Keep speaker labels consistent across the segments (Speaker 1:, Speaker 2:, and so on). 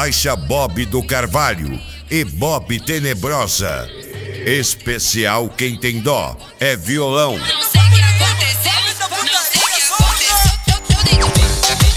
Speaker 1: Baixa Bob do Carvalho e Bob Tenebrosa. Especial Quem Tem Dó é violão.
Speaker 2: Não sei o que aconteceu, não sei o que aconteceu.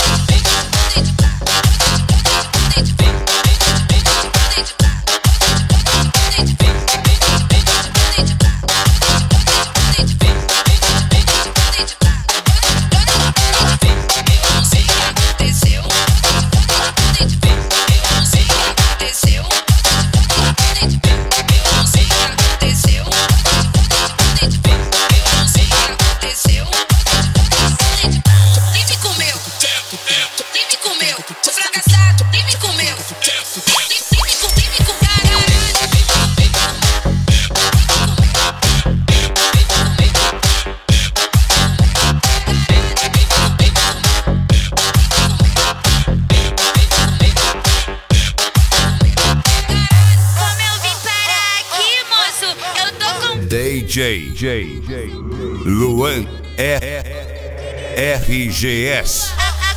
Speaker 1: DJ Luan RGS.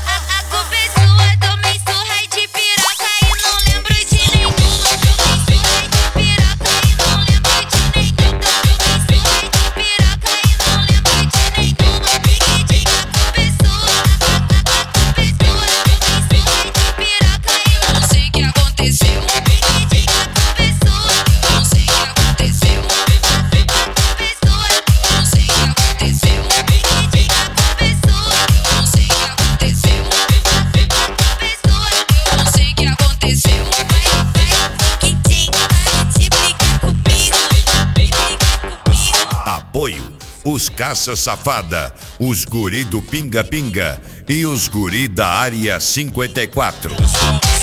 Speaker 1: Apoio: os Caça Safada, os guri do Pinga Pinga e os guri da Área 54.